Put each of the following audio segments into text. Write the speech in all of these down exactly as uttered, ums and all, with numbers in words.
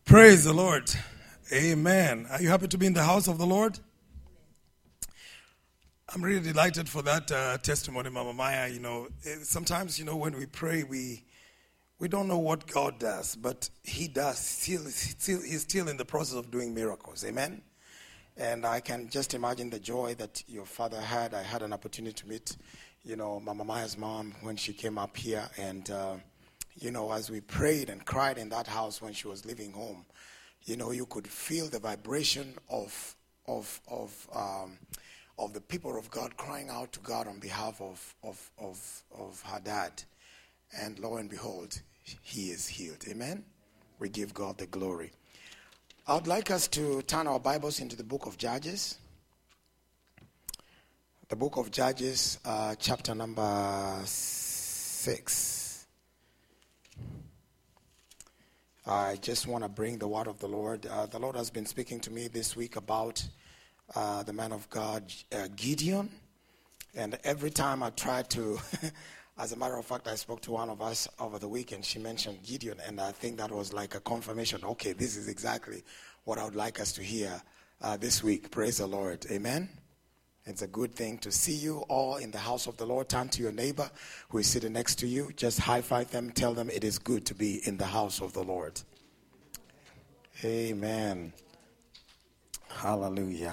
Praise the Lord. Amen. Are you happy to be in the house of the Lord? I'm really delighted for that uh, testimony, Mama Maya. You know, sometimes, you know, when we pray, we we don't know what God does, but He does. Still, still, He's still in the process of doing miracles. Amen. And I can just imagine the joy that your father had. I had an opportunity to meet, you know, Mama Maya's mom when she came up here, and uh, you know, as we prayed and cried in that house when she was leaving home, you know, you could feel the vibration of of of um, of the people of God crying out to God on behalf of of of of her dad, and lo and behold, he is healed. Amen. We give God the glory. I would like us to turn our Bibles into the book of Judges. The book of Judges, uh, chapter number six. I just want to bring the word of the Lord. Uh, the Lord has been speaking to me this week about uh, the man of God, uh, Gideon. And every time I try to, as a matter of fact, I spoke to one of us over the weekend. She mentioned Gideon, and I think that was like a confirmation. Okay, this is exactly what I would like us to hear uh, this week. Praise the Lord. Amen. It's a good thing to see you all in the house of the Lord. Turn to your neighbor who is sitting next to you. Just high five them. Tell them it is good to be in the house of the Lord. Amen. Hallelujah.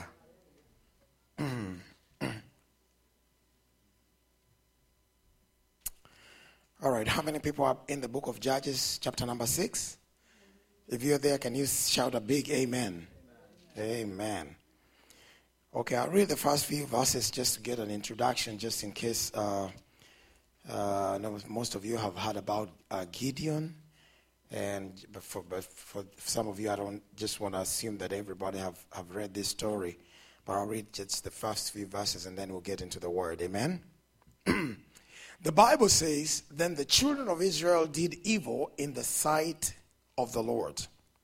All right. How many people are in the book of Judges, chapter number six? If you're there, can you shout a big amen? Amen. Amen. Okay, I'll read the first few verses just to get an introduction, just in case uh, uh, most of you have heard about uh, Gideon. And but for, but for some of you, I don't just want to assume that everybody have, have read this story. But I'll read just the first few verses and then we'll get into the word. Amen? The Bible says, "Then the children of Israel did evil in the sight of the Lord.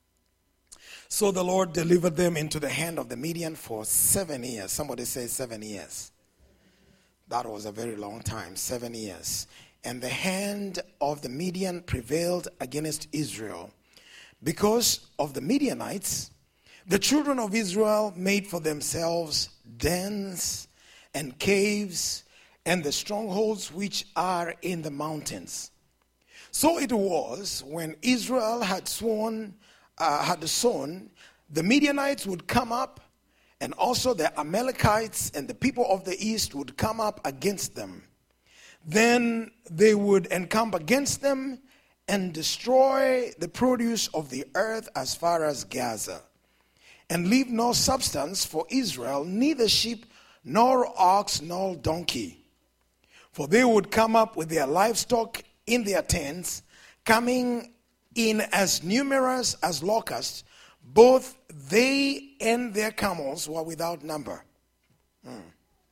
So the Lord delivered them into the hand of the Midian for seven years. Somebody say seven years. That was a very long time, seven years. And the hand of the Midian prevailed against Israel. Because of the Midianites, the children of Israel made for themselves dens and caves and the strongholds which are in the mountains. So it was when Israel had sworn Uh, had sown, the Midianites would come up, and also the Amalekites and the people of the east would come up against them. Then they would encamp against them and destroy the produce of the earth as far as Gaza, and leave no substance for Israel, neither sheep, nor ox, nor donkey. For they would come up with their livestock in their tents, coming in as numerous as locusts. Both they and their camels were without number. Hmm.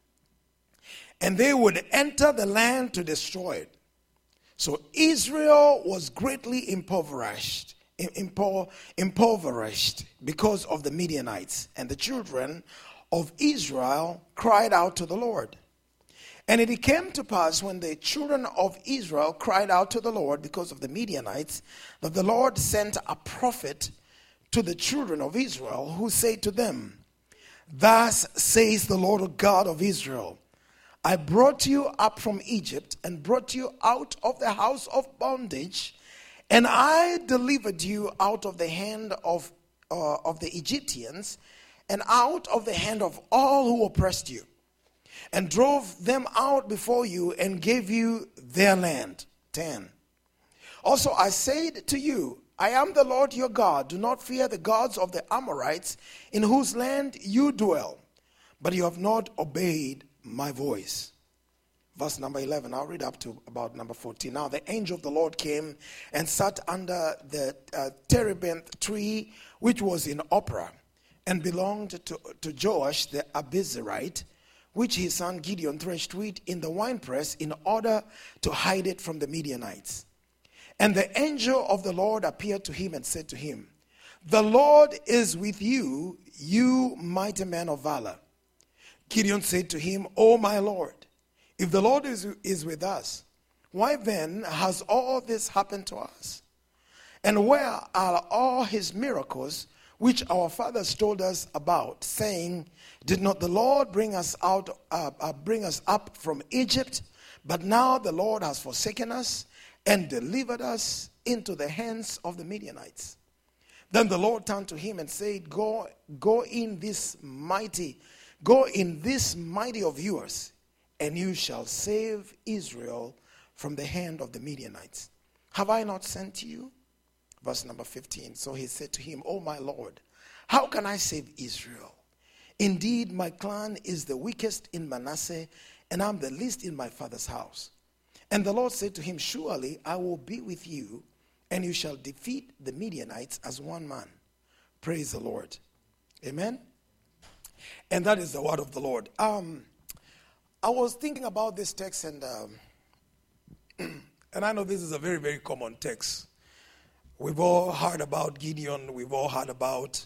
And they would enter the land to destroy it. So Israel was greatly impoverished, impo- impoverished because of the Midianites. And the children of Israel cried out to the Lord. And it came to pass when the children of Israel cried out to the Lord because of the Midianites, that the Lord sent a prophet to the children of Israel, who said to them, "Thus says the Lord God of Israel, I brought you up from Egypt and brought you out of the house of bondage, and I delivered you out of the hand of, uh, of the Egyptians and out of the hand of all who oppressed you, and drove them out before you and gave you their land." ten. "Also I said to you, I am the Lord your God. Do not fear the gods of the Amorites in whose land you dwell. But you have not obeyed my voice." Verse number eleven. I'll read up to about number fourteen. "Now the angel of the Lord came and sat under the uh, terebinth tree, which was in Ophrah, and belonged to, to Joash the Abiezrite, which his son Gideon threshed wheat in the winepress in order to hide it from the Midianites. And the angel of the Lord appeared to him and said to him, The Lord is with you, you mighty man of valor. Gideon said to him, O my Lord, if the Lord is, is with us, why then has all this happened to us? And where are all his miracles which our fathers told us about, saying, did not the Lord bring us out, uh, uh, bring us up from Egypt? But now the Lord has forsaken us and delivered us into the hands of the Midianites. Then the Lord turned to him and said, Go, go in this mighty, go in this mighty of yours, and you shall save Israel from the hand of the Midianites. Have I not sent you? Verse number fifteen. So he said to him, O my Lord, how can I save Israel? Indeed, my clan is the weakest in Manasseh, and I'm the least in my father's house. And the Lord said to him, surely I will be with you, and you shall defeat the Midianites as one man. Praise the Lord. Amen. And that is the word of the Lord. Um, I was thinking about this text, and um, and I know this is a very, very common text. We've all heard about Gideon. We've all heard about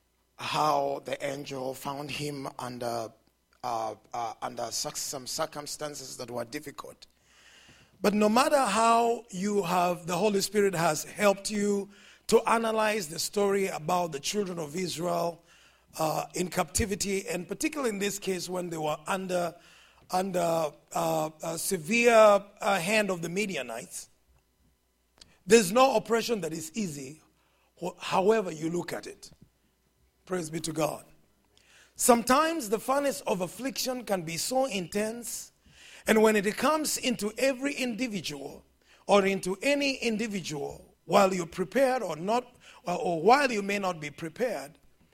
how the angel found him under uh, uh, under some circumstances that were difficult. But no matter how you have, the Holy Spirit has helped you to analyze the story about the children of Israel uh, in captivity, and particularly in this case when they were under under uh, a severe uh, hand of the Midianites. There's no oppression that is easy, however you look at it. Praise be to God. Sometimes the furnace of affliction can be so intense, and when it comes into every individual or into any individual, while you're prepared or not, or, or while you may not be prepared,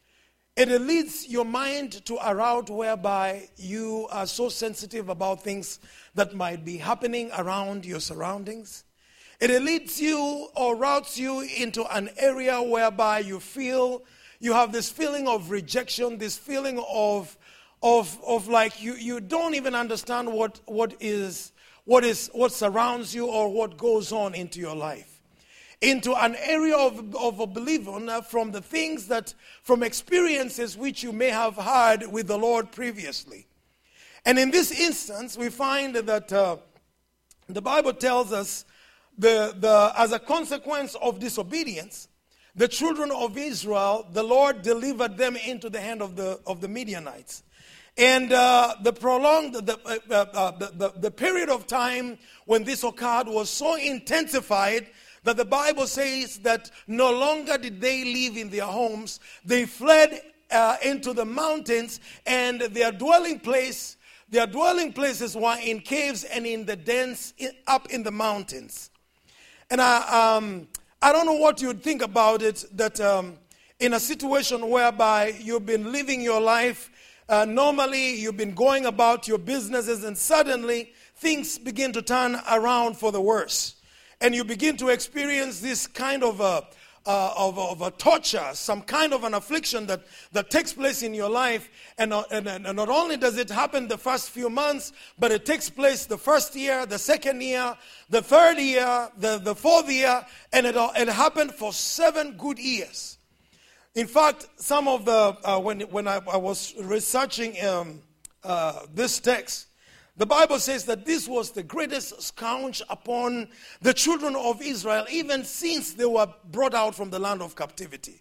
it leads your mind to a route whereby you are so sensitive about things that might be happening around your surroundings. It leads you or routes you into an area whereby you feel, you have this feeling of rejection, this feeling of of of like you, you don't even understand what what is what is what surrounds you or what goes on into your life. Into an area of, of a believer from the things that, from experiences which you may have had with the Lord previously. And in this instance, we find that uh, the Bible tells us The, the, as a consequence of disobedience, the children of Israel, the Lord delivered them into the hand of the of the Midianites. And uh, the prolonged, the, uh, uh, the, the, the period of time when this occurred was so intensified that the Bible says that no longer did they live in their homes. They fled uh, into the mountains, and their dwelling place, their dwelling places were in caves and in the dens in, up in the mountains. And I, um, I don't know what you'd think about it, that um, in a situation whereby you've been living your life, uh, normally you've been going about your businesses, and suddenly things begin to turn around for the worse. And you begin to experience this kind of a, uh, of, of a torture, some kind of an affliction that, that takes place in your life. And, uh, and, and not only does it happen the first few months, but it takes place the first year, the second year, the third year, the, the fourth year, and it, it happened for seven good years. In fact, some of the, uh, when, when I, I was researching um, uh, this text, the Bible says that this was the greatest scourge upon the children of Israel, even since they were brought out from the land of captivity.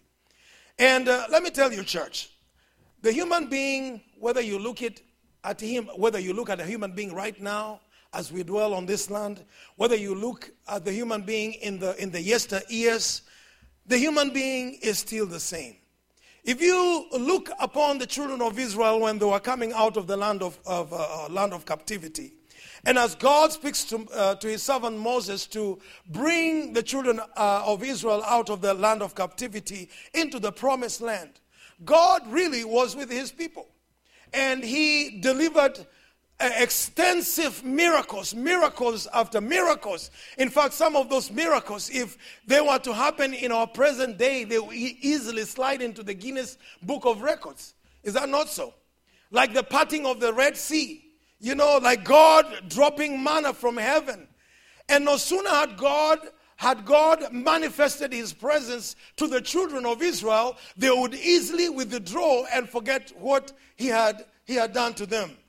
And uh, let me tell you, church, the human being, whether you look at, at him, whether you look at a human being right now as we dwell on this land, whether you look at the human being in the in the yesteryears, the human being is still the same. If you look upon the children of Israel when they were coming out of the land of, of uh, land of captivity, and as God speaks to, uh, to his servant Moses to bring the children uh, of Israel out of the land of captivity into the promised land, God really was with his people. And he delivered uh, extensive miracles, miracles after miracles. In fact, some of those miracles, if they were to happen in our present day, they would e- easily slide into the Guinness Book of Records. Is that not so? Like the parting of the Red Sea. You know, like God dropping manna from heaven. And no sooner had God Had God manifested his presence to the children of Israel, they would easily withdraw and forget what he had, he had done to them.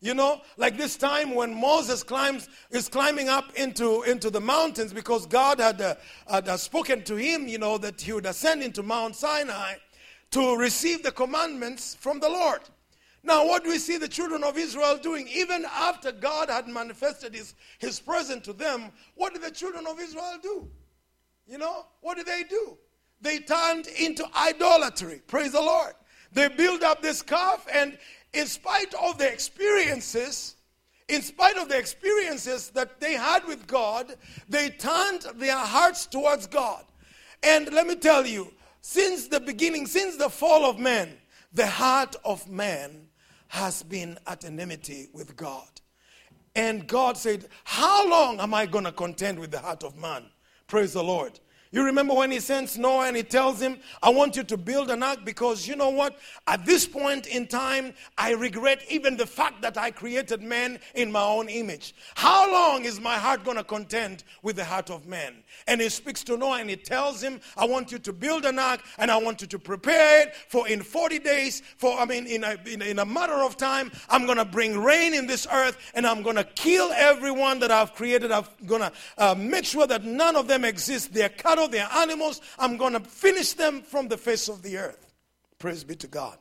You know, like this time when Moses climbs, is climbing up into, into the mountains because God had, uh, had uh, spoken to him, you know, that he would ascend into Mount Sinai to receive the commandments from the Lord. Now, what do we see the children of Israel doing? Even after God had manifested his, his presence to them, what did the children of Israel do? You know, what did they do? They turned into idolatry. Praise the Lord. They built up this calf, and in spite of the experiences, in spite of the experiences that they had with God, they turned their hearts towards God. And let me tell you, since the beginning, since the fall of man, the heart of man has been at enmity with God. And God said, how long am I going to contend with the heart of man? Praise the Lord. You remember when he sends Noah and he tells him, I want you to build an ark because you know what? At this point in time, I regret even the fact that I created man in my own image. How long is my heart going to contend with the heart of man? And he speaks to Noah and he tells him, I want you to build an ark and I want you to prepare it for in forty days, for I mean in a, in a, in a matter of time, I'm going to bring rain in this earth and I'm going to kill everyone that I've created. I'm going to uh, make sure that none of them exist. They're cattle, they're animals. I'm going to finish them from the face of the earth. Praise be to God.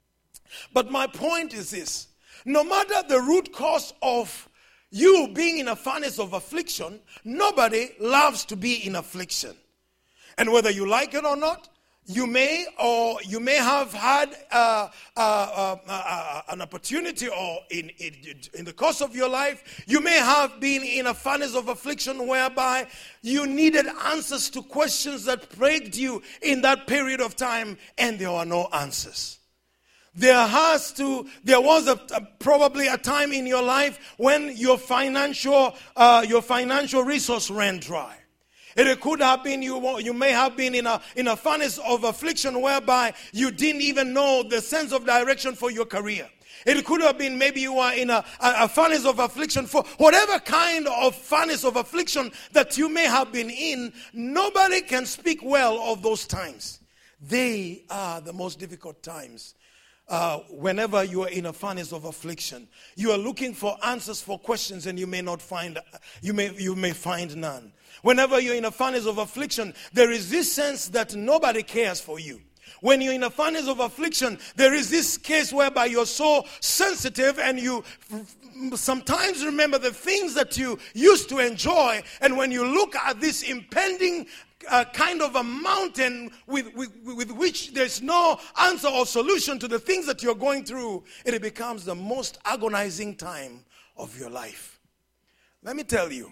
But my point is this. No matter the root cause of you being in a furnace of affliction, nobody loves to be in affliction. And whether you like it or not, you may or you may have had uh, uh, uh, uh, an opportunity, or in, in, in the course of your life, you may have been in a furnace of affliction whereby you needed answers to questions that plagued you in that period of time, and there were no answers. There has to, there was a, a, probably a time in your life when your financial, uh, your financial resource ran dry. It could have been you. You may have been in a in a furnace of affliction whereby you didn't even know the sense of direction for your career. It could have been maybe you are in a, a, a furnace of affliction for whatever kind of furnace of affliction that you may have been in. Nobody can speak well of those times. They are the most difficult times. Uh, whenever you are in a furnace of affliction, you are looking for answers for questions, and you may not find. You may you may find none. Whenever you're in a furnace of affliction, there is this sense that nobody cares for you. When you're in a furnace of affliction, there is this case whereby you're so sensitive and you sometimes remember the things that you used to enjoy. And when you look at this impending uh, kind of a mountain with, with, with which there's no answer or solution to the things that you're going through, it becomes the most agonizing time of your life. Let me tell you,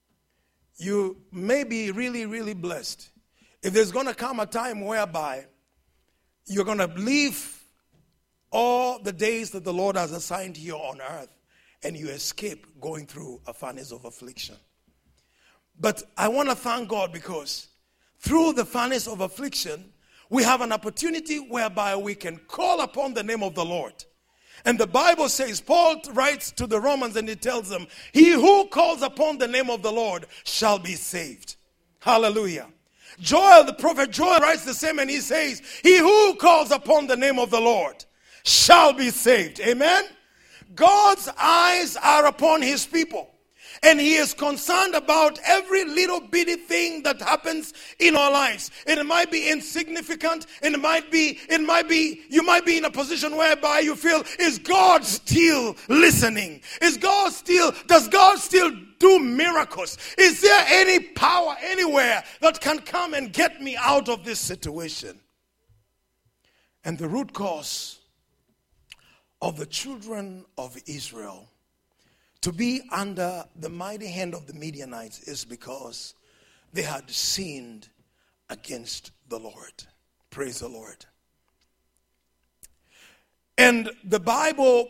you may be really, really blessed if there's going to come a time whereby you're going to live all the days that the Lord has assigned you on earth and you escape going through a furnace of affliction. But I want to thank God because through the furnace of affliction, we have an opportunity whereby we can call upon the name of the Lord. And the Bible says, Paul writes to the Romans and he tells them, he who calls upon the name of the Lord shall be saved. Hallelujah. Joel, the prophet Joel, writes the same, and he says, he who calls upon the name of the Lord shall be saved. Amen? God's eyes are upon his people. And he is concerned about every little bitty thing that happens in our lives. It might be insignificant. It might be, it might be, you might be in a position whereby you feel, is God still listening? Is God still, does God still do miracles? Is there any power anywhere that can come and get me out of this situation? And the root cause of the children of Israel to be under the mighty hand of the Midianites is because they had sinned against the Lord. Praise the Lord. And the Bible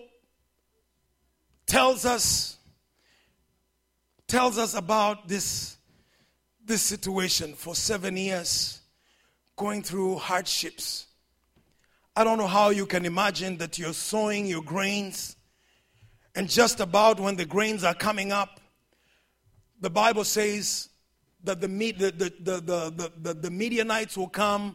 tells us tells us about this, this situation for seven years, going through hardships. I don't know how you can imagine that you're sowing your grains, and just about when the grains are coming up, the Bible says that the the the the the, the, the Midianites will come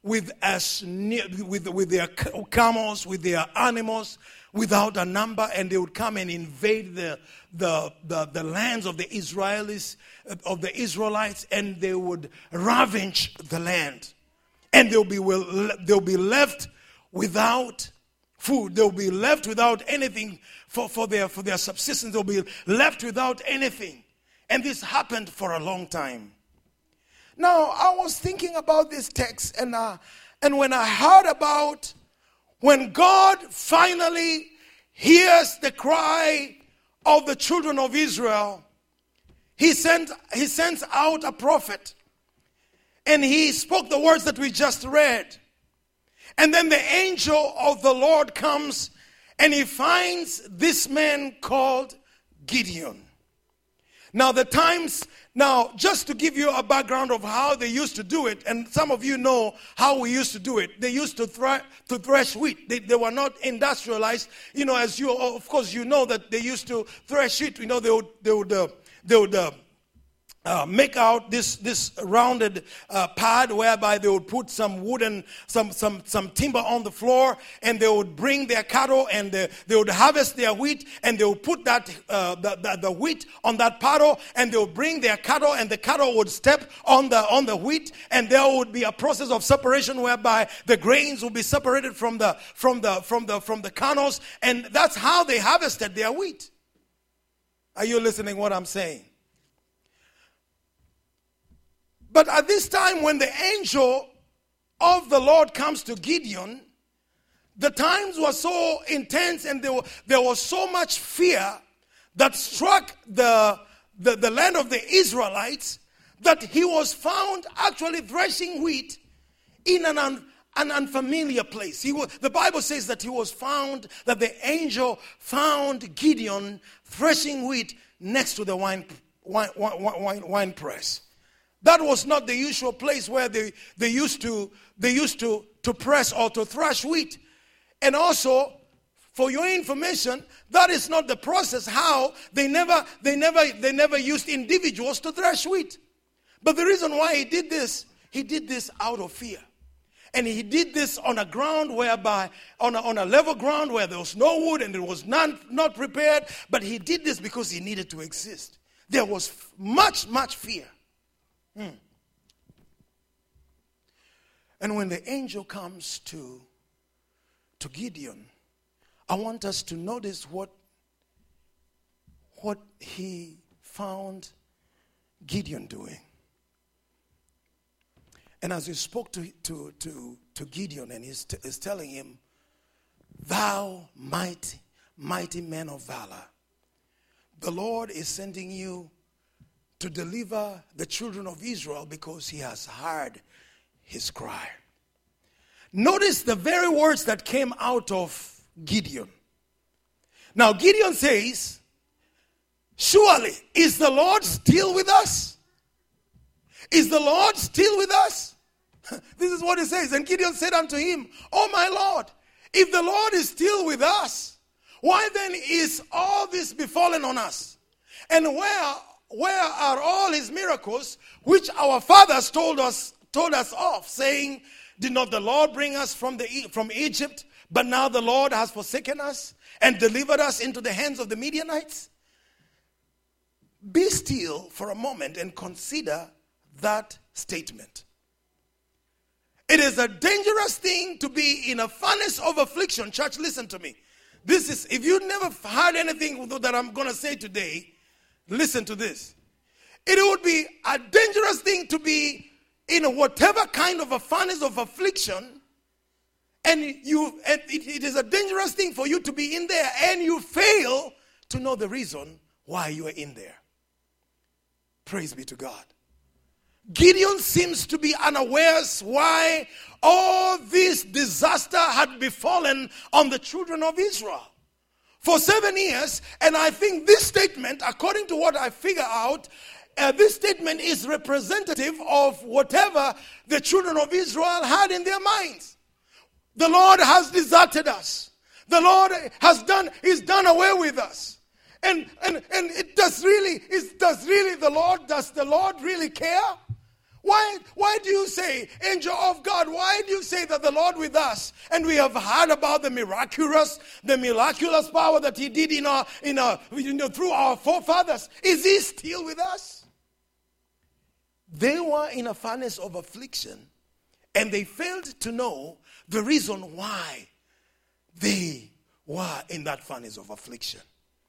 with as near, with with their camels, with their animals, without a number, and they would come and invade the the the, the lands of the Israelis, of the Israelites, and they would ravage the land, and they'll be will they'll be left without food. They'll be left without anything for, for their for their subsistence. They'll be left without anything, and this happened for a long time. Now, I was thinking about this text, and uh, and when I heard about when God finally hears the cry of the children of Israel, he sent he sends out a prophet, and he spoke the words that we just read. And then the angel of the Lord comes, and he finds this man called Gideon. Now, the times, now, just to give you a background of how they used to do it, and some of you know how we used to do it. They used to, thre- to thresh wheat. They, they were not industrialized. You know, as you, of course, you know that they used to thresh it. You know, they would, they would, uh, they would uh, uh, make out this this rounded uh, pad whereby they would put some wooden, some some some timber on the floor, and they would bring their cattle, and they, they would harvest their wheat, and they would put that uh, the, the the wheat on that paddle, and they would bring their cattle, and the cattle would step on the on the wheat, and there would be a process of separation whereby the grains would be separated from the from the from the from the kernels, and that's how they harvested their wheat. Are you listening what I'm saying? But at this time, when the angel of the Lord comes to Gideon, the times were so intense, and there, were, there was so much fear that struck the, the, the land of the Israelites, that he was found actually threshing wheat in an, un, an unfamiliar place. He was, the Bible says that he was found, that the angel found Gideon threshing wheat next to the wine, wine, wine, wine, wine press. That was not the usual place where they, they used to they used to, to press or to thrash wheat. And also, for your information, that is not the process how they never they never they never used individuals to thrash wheat. But the reason why he did this, he did this out of fear. And he did this on a ground whereby, on a, on a level ground where there was no wood and it was not, not prepared. But he did this because he needed to exist. There was much, much fear. Hmm. And when the angel comes to, to Gideon, I want us to notice what, what he found Gideon doing. And as he spoke to, to, to, to Gideon, and he's, t- he's telling him, "Thou mighty, mighty man of valor, the Lord is sending you to deliver the children of Israel because he has heard his cry." Notice the very words that came out of Gideon. Now Gideon says, "Surely, is the Lord still with us? Is the Lord still with us?" This is what he says. And Gideon said unto him, "Oh my Lord, if the Lord is still with us, why then is all this befallen on us? And where Where are all his miracles which our fathers told us told us of, saying, Did not the Lord bring us from the from Egypt? But now the Lord has forsaken us and delivered us into the hands of the Midianites." Be still for a moment and consider that statement. It is a dangerous thing to be in a furnace of affliction. Church, listen to me. This is, if you never heard anything that I'm going to say today, listen to this. It would be a dangerous thing to be in whatever kind of a furnace of affliction, and you and it, it is a dangerous thing for you to be in there and you fail to know the reason why you are in there. Praise be to God. Gideon seems to be unawares why all this disaster had befallen on the children of Israel for seven years. And I think this statement, according to what I figure out, uh, this statement is representative of whatever the children of Israel had in their minds. The Lord has deserted us. The Lord has done, He's done away with us. And and and it does really, is does really the Lord, does the Lord really care? Why, why do you say, angel of God, why do you say that the Lord with us? And we have heard about the miraculous, the miraculous power that he did in our, in our, you know, through our forefathers. Is he still with us? They were in a furnace of affliction, and they failed to know the reason why they were in that furnace of affliction.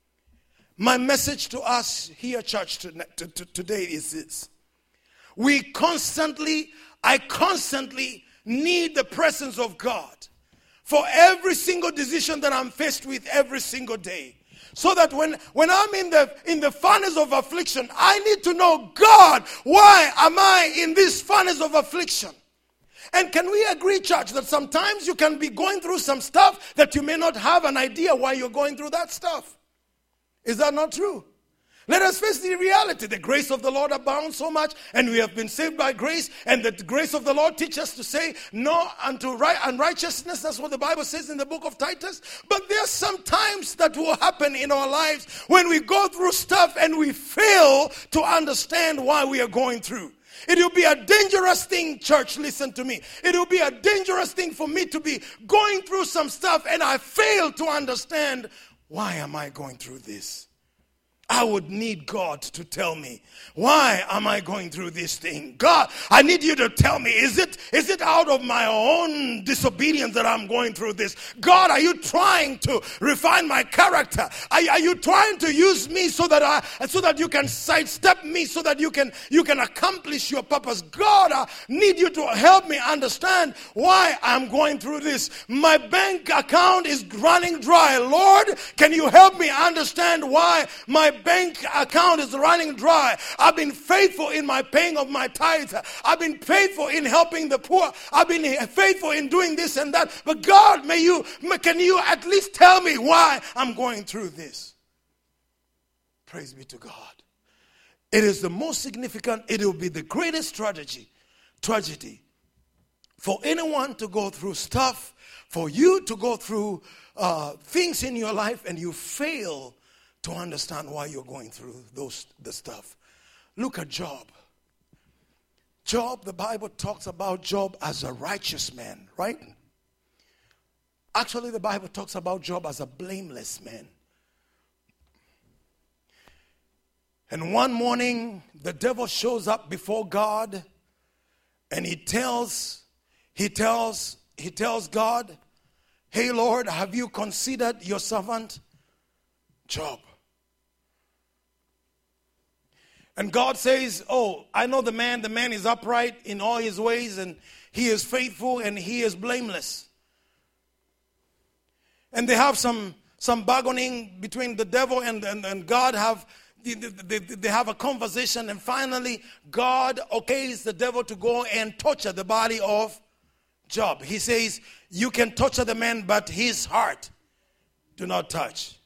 My message to us here, church, to, to, to, today is this. We constantly, I constantly need the presence of God for every single decision that I'm faced with every single day. So that when, when I'm in the, in the furnace of affliction, I need to know, God, why am I in this furnace of affliction? And can we agree, church, that sometimes you can be going through some stuff that you may not have an idea why you're going through that stuff? Is that not true? Let us face the reality. The grace of the Lord abounds so much, and we have been saved by grace, and the grace of the Lord teaches us to say no unto right unrighteousness. That's what the Bible says in the book of Titus. But there's some times that will happen in our lives when we go through stuff and we fail to understand why we are going through. It will be a dangerous thing, church, listen to me. It will be a dangerous thing for me to be going through some stuff and I fail to understand, why am I going through this? I would need God to tell me, why am I going through this thing? God, I need you to tell me, is it is it out of my own disobedience that I'm going through this? God, are you trying to refine my character? Are, are you trying to use me so that I so that you can sidestep me, so that you can you can accomplish your purpose? God, I need you to help me understand why I'm going through this. My bank account is running dry. Lord, can you help me understand why my bank account is running dry? I've been faithful in my paying of my tithes. I've been faithful in helping the poor. I've been faithful in doing this and that. But God, may you, can you at least tell me why I'm going through this? Praise be to God. It is the most significant, it will be the greatest tragedy, tragedy for anyone to go through stuff, for you to go through uh, things in your life and you fail to understand why you're going through those the stuff. Look at Job. Job, the Bible talks about Job as a righteous man, right? Actually, the Bible talks about Job as a blameless man. And one morning, the devil shows up before God, and he tells, he tells, he tells God, "Hey Lord, have you considered your servant Job?" And God says, "Oh, I know the man. The man is upright in all his ways, and he is faithful, and he is blameless." And they have some some bargaining between the devil and, and, and God. Have they, they, they have a conversation, and finally God okays the devil to go and torture the body of Job. He says, "You can torture the man, but his heart do not touch."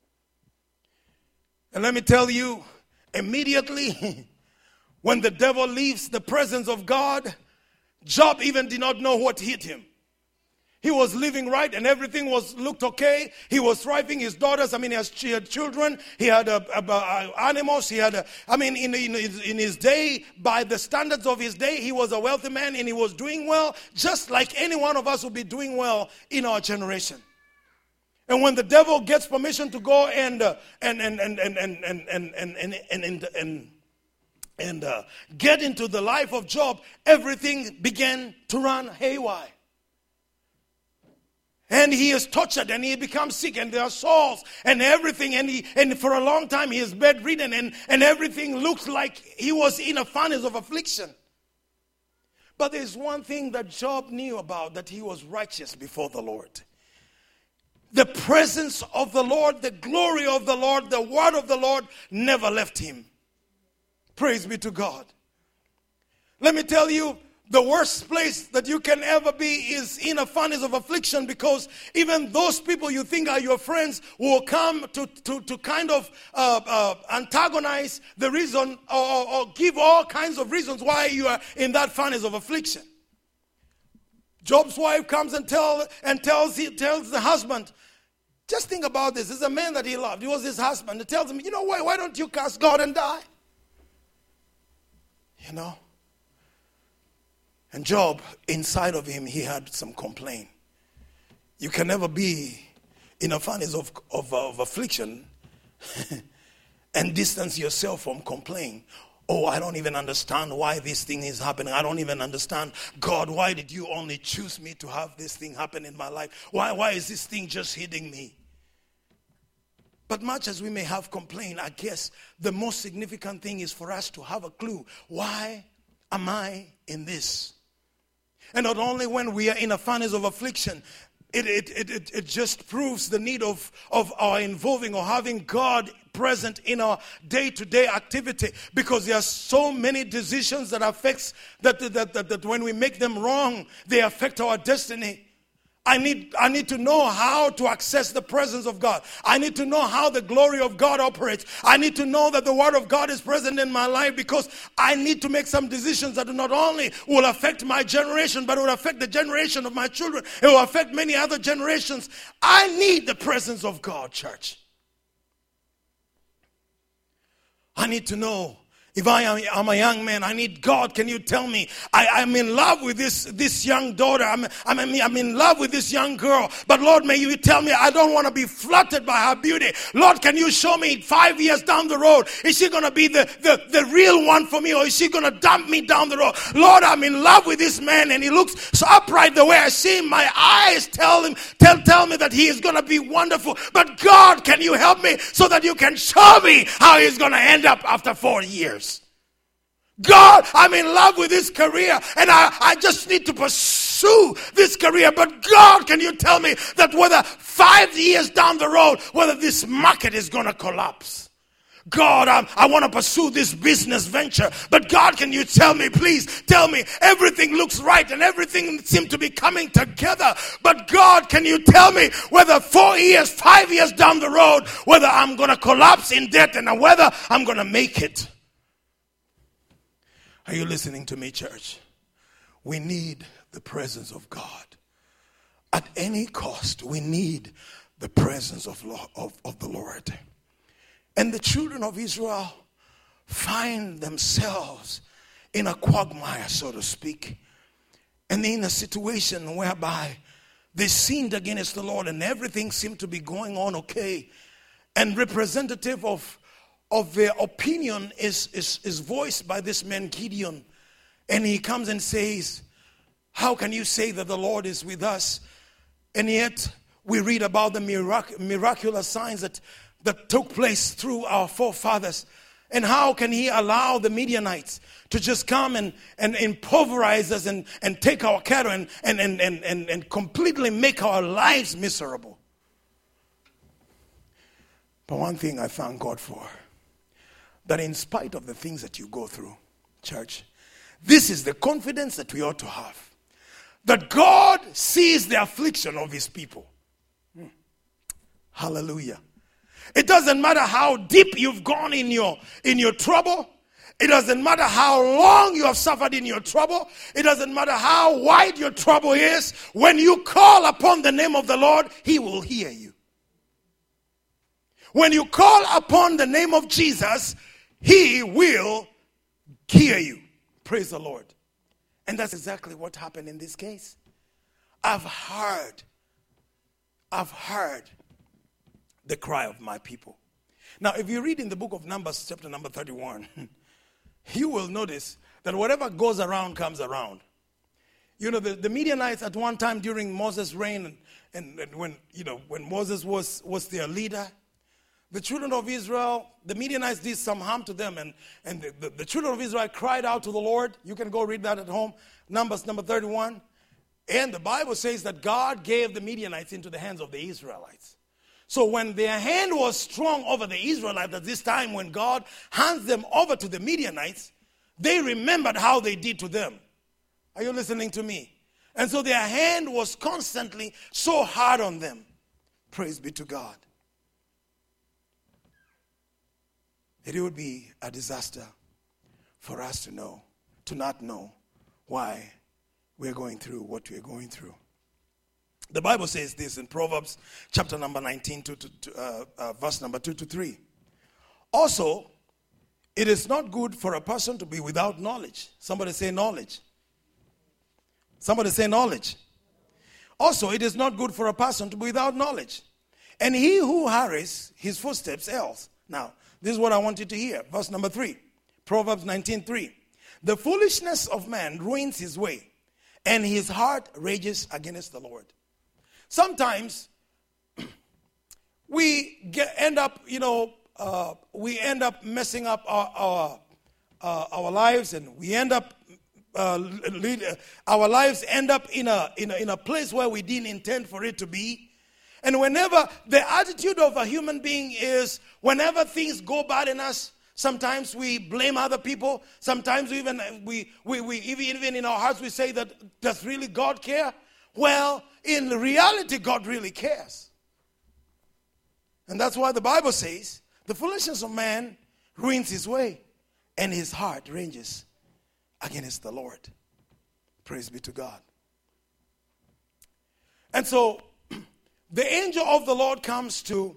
And let me tell you, immediately, when the devil leaves the presence of God, Job even did not know what hit him. He was living right and everything was looked okay. He was thriving. His daughters, I mean, he, has, he had children. He had a, a, a, animals. He had, a, I mean, in, in, in his day, by the standards of his day, he was a wealthy man and he was doing well, just like any one of us would be doing well in our generation. And when the devil gets permission to go and uh, and, and, and, and, and, and, and, and, and, and, and, and uh, get into the life of Job, everything began to run haywire. And he is tortured and he becomes sick and there are sores and everything. And he and for a long time he is bedridden and, and everything looks like he was in a furnace of affliction. But there's one thing that Job knew about, that he was righteous before the Lord. The presence of the Lord, the glory of the Lord, the word of the Lord never left him. Praise be to God. Let me tell you, the worst place that you can ever be is in a furnace of affliction, because even those people you think are your friends will come to, to, to kind of uh, uh, antagonize the reason or, or give all kinds of reasons why you are in that furnace of affliction. Job's wife comes and tell and tells he tells the husband, just think about this. This is a man that he loved. He was his husband. He tells him, you know, why, why don't you curse God and die? You know? And Job, inside of him, he had some complaint. You can never be in a furnace of, of, of affliction and distance yourself from complaint. Oh, I don't even understand why this thing is happening. I don't even understand. God, why did you only choose me to have this thing happen in my life? Why, why is this thing just hitting me? But much as we may have complaint, I guess the most significant thing is for us to have a clue. Why am I in this? And not only when we are in a furnace of affliction, it, it, it, it, it just proves the need of, of our involving or having God present in our day-to-day activity, because there are so many decisions that affects that, that, that, that when we make them wrong, they affect our destiny. I need, I need to know how to access the presence of God. I need to know how the glory of God operates. I need to know that the word of God is present in my life, because I need to make some decisions that not only will affect my generation, but will affect the generation of my children. It will affect many other generations. I need the presence of God, church. I need to know. If I am I'm a young man, I need God. Can you tell me? I, I'm in love with this, this young daughter. I'm, I'm, I'm in love with this young girl. But Lord, may you tell me I don't want to be flattered by her beauty. Lord, can you show me five years down the road? Is she going to be the, the, the real one for me, or is she going to dump me down the road? Lord, I'm in love with this man and he looks so upright the way I see him. My eyes tell him, tell, tell me that he is going to be wonderful. But God, can you help me so that you can show me how he's going to end up after four years? God, I'm in love with this career and I, I just need to pursue this career. But God, can you tell me that whether five years down the road, whether this market is going to collapse? God, I, I want to pursue this business venture. But God, can you tell me, please tell me, everything looks right and everything seems to be coming together. But God, can you tell me whether four years, five years down the road, whether I'm going to collapse in debt and whether I'm going to make it? Are you listening to me, church? We need the presence of God. At any cost, we need the presence of, of, of the Lord. And the children of Israel find themselves in a quagmire, so to speak, and in a situation whereby they sinned against the Lord and everything seemed to be going on okay. And representative of of their opinion is, is, is voiced by this man Gideon. And he comes and says, how can you say that the Lord is with us? And yet we read about the mirac- miraculous signs that, that took place through our forefathers. And how can he allow the Midianites to just come and, and impoverize us and, and take our cattle and, and, and, and, and, and completely make our lives miserable? But one thing I thank God for, that in spite of the things that you go through, church, this is the confidence that we ought to have. That God sees the affliction of his people. Hmm. Hallelujah. It doesn't matter how deep you've gone in your, in your trouble. It doesn't matter how long you have suffered in your trouble. It doesn't matter how wide your trouble is. When you call upon the name of the Lord, he will hear you. When you call upon the name of Jesus, he will hear you. Praise the Lord. And that's exactly what happened in this case. I've heard, I've heard the cry of my people. Now, if you read in the book of Numbers, chapter number thirty-one, you will notice that whatever goes around comes around. You know, the, the Midianites at one time during Moses' reign, and, and, and when, you know, when Moses was, was their leader, the children of Israel, the Midianites did some harm to them, and, and the, the, the children of Israel cried out to the Lord. You can go read that at home, Numbers number thirty-one. And the Bible says that God gave the Midianites into the hands of the Israelites. So when their hand was strong over the Israelites at this time, when God hands them over to the Midianites, they remembered how they did to them. Are you listening to me? And so their hand was constantly so hard on them. Praise be to God. It would be a disaster for us to know, to not know why we're going through what we're going through. The Bible says this in Proverbs chapter number nineteen, to, to, to, uh, uh, verse number two to three. Also, it is not good for a person to be without knowledge. Somebody say knowledge. Somebody say knowledge. Also, it is not good for a person to be without knowledge. And he who hurries his footsteps errs. Now, this is what I want you to hear. Verse number three. Proverbs nineteen three. The foolishness of man ruins his way, and his heart rages against the Lord. Sometimes we get, end up, you know, uh, we end up messing up our our, uh, our lives, and we end up uh, lead, uh, our lives end up in a, in a in a place where we didn't intend for it to be. And whenever the attitude of a human being is, whenever things go bad in us, sometimes we blame other people. Sometimes we even we we, we even, even in our hearts we say that, does really God care? Well, in reality, God really cares. And that's why the Bible says, the foolishness of man ruins his way, and his heart ranges against the Lord. Praise be to God. And so, the angel of the Lord comes to,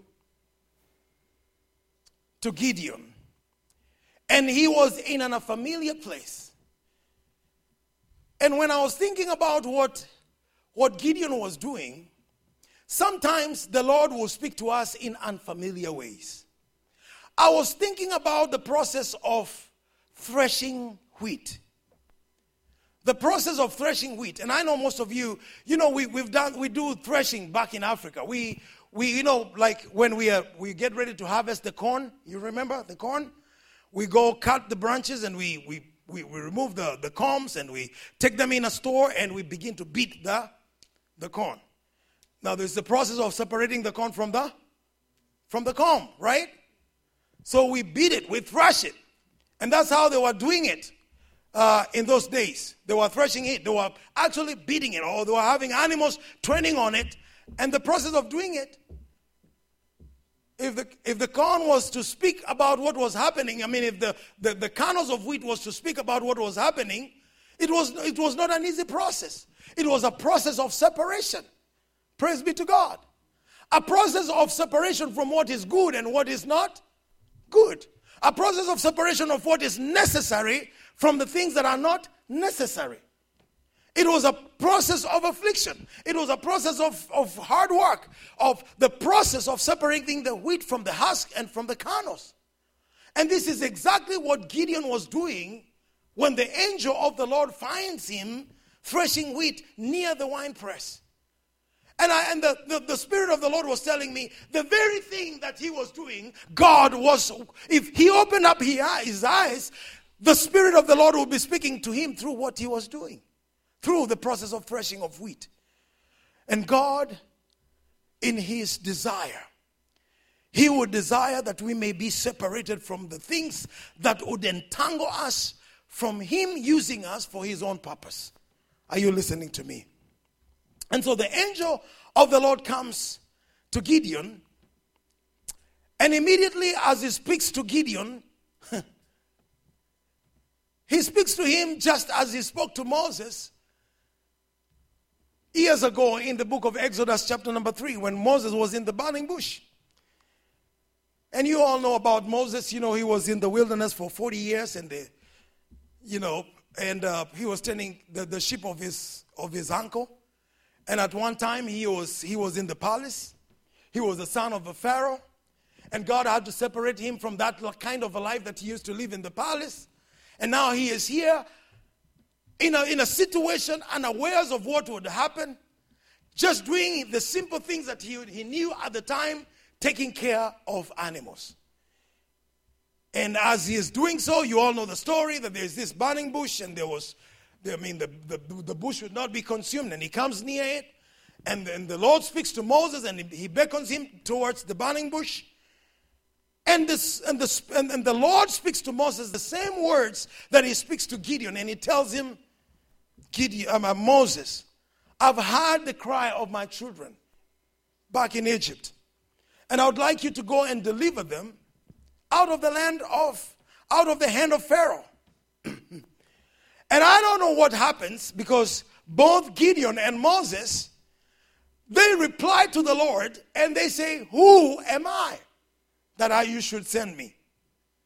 to Gideon. And he was in an unfamiliar place. And when I was thinking about what, what Gideon was doing, sometimes the Lord will speak to us in unfamiliar ways. I was thinking about the process of threshing wheat. The process of threshing wheat. And I know most of you, you know, we, we've done, we do threshing back in Africa. We, we you know, like when we, are, we get ready to harvest the corn, you remember the corn? We go cut the branches and we, we, we, we remove the, the combs and we take them in a store and we begin to beat the, the corn. Now there's the process of separating the corn from the, from the comb, right? So we beat it, we thresh it. And that's how they were doing it uh, in those days. They were threshing it, they were actually beating it, or they were having animals training on it. And the process of doing it, If the if the corn was to speak about what was happening, I mean, if the, the, the kernels of wheat was to speak about what was happening, it was it was not an easy process. It was a process of separation. Praise be to God. A process of separation from what is good and what is not good. A process of separation of what is necessary from the things that are not necessary. It was a process of affliction. It was a process of, of hard work, of the process of separating the wheat from the husk and from the kernels. And this is exactly what Gideon was doing when the angel of the Lord finds him threshing wheat near the winepress. And, I, and the, the, the Spirit of the Lord was telling me the very thing that he was doing, God was, if he opened up his eyes, the Spirit of the Lord would be speaking to him through what he was doing. Through the process of threshing of wheat. And God, in his desire, he would desire that we may be separated from the things that would entangle us from him using us for his own purpose. Are you listening to me? And so the angel of the Lord comes to Gideon, and immediately as he speaks to Gideon, he speaks to him just as he spoke to Moses years ago in the book of Exodus chapter number three, when Moses was in the burning bush. And you all know about Moses. You know, he was in the wilderness for forty years, and the, you know, and uh, he was tending the, the sheep of his of his uncle. And at one time he was he was in the palace. He was the son of a Pharaoh, and God had to separate him from that kind of a life that he used to live in the palace. And now he is here in a, in a situation unawares of what would happen, just doing the simple things that he, he knew at the time, taking care of animals. And as he is doing so, you all know the story, that there's this burning bush, and there was, I mean, the, the, the bush would not be consumed, and he comes near it, and then the Lord speaks to Moses, and he, he beckons him towards the burning bush. And, this, and, the, and, and the Lord speaks to Moses the same words that he speaks to Gideon, and he tells him, Gideon, uh, Moses, I've heard the cry of my children back in Egypt, and I would like you to go and deliver them out of the land of, out of the hand of Pharaoh. And I don't know what happens, because both Gideon and Moses, they reply to the Lord and they say, who am I that I, you should send me?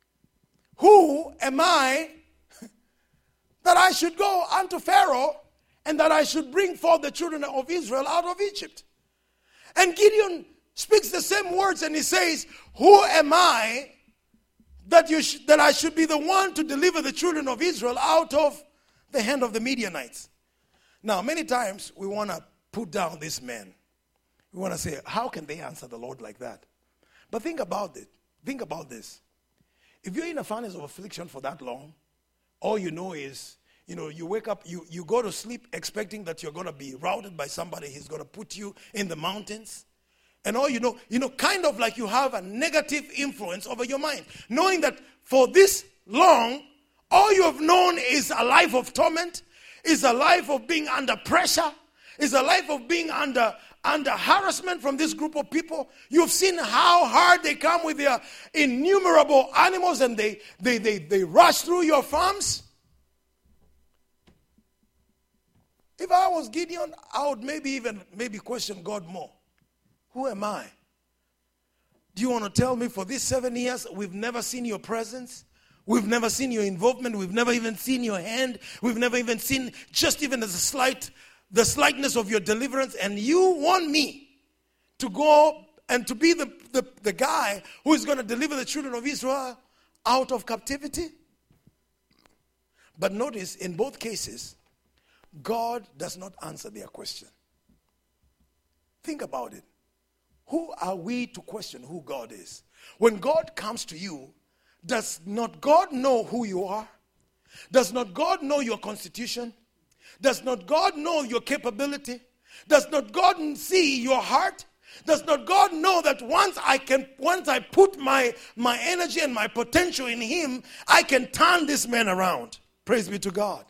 Who am I that I should go unto Pharaoh and that I should bring forth the children of Israel out of Egypt. And Gideon speaks the same words, and he says, who am I that you sh- that I should be the one to deliver the children of Israel out of the hand of the Midianites? Now, many times we want to put down these men. We want to say, how can they answer the Lord like that? But think about it. Think about this. If you're in a furnace of affliction for that long, all you know is, you know, you wake up, you, you go to sleep expecting that you're going to be routed by somebody. He's going to put you in the mountains. And all you know, you know, kind of like you have a negative influence over your mind. Knowing that for this long, all you have known is a life of torment, is a life of being under pressure, is a life of being under under harassment from this group of people. You've seen how hard they come with their innumerable animals, and they they they, they rush through your farms. If I was Gideon, I would maybe even maybe question God more. Who am I? Do you want to tell me for these seven years we've never seen your presence? We've never seen your involvement. We've never even seen your hand. We've never even seen just even as a slight, the slightness of your deliverance. And you want me to go and to be the, the, the guy who is going to deliver the children of Israel out of captivity? But notice, in both cases, God does not answer their question. Think about it. Who are we to question who God is? When God comes to you, does not God know who you are? Does not God know your constitution? Does not God know your capability? Does not God see your heart? Does not God know that once I can, once I put my, my energy and my potential in him, I can turn this man around? Praise be to God.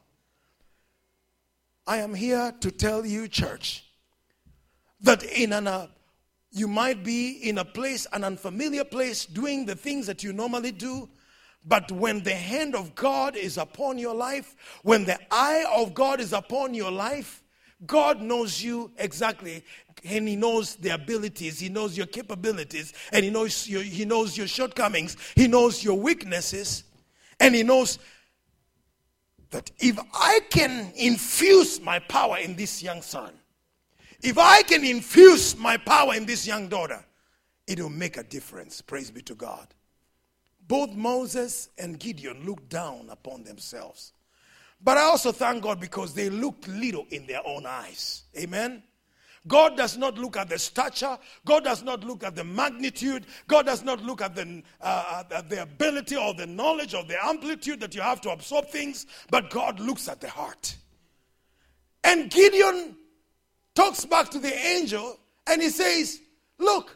I am here to tell you, church, that in an uh, you might be in a place, an unfamiliar place, doing the things that you normally do. But when the hand of God is upon your life, when the eye of God is upon your life, God knows you exactly, and he knows the abilities, he knows your capabilities, and he knows your, he knows your shortcomings, he knows your weaknesses, and he knows that if I can infuse my power in this young son, if I can infuse my power in this young daughter, it will make a difference. Praise be to God. Both Moses and Gideon looked down upon themselves. But I also thank God because they looked little in their own eyes. Amen. God does not look at the stature. God does not look at the magnitude. God does not look at the, uh, at the ability or the knowledge or the amplitude that you have to absorb things. But God looks at the heart. And Gideon talks back to the angel and he says, look,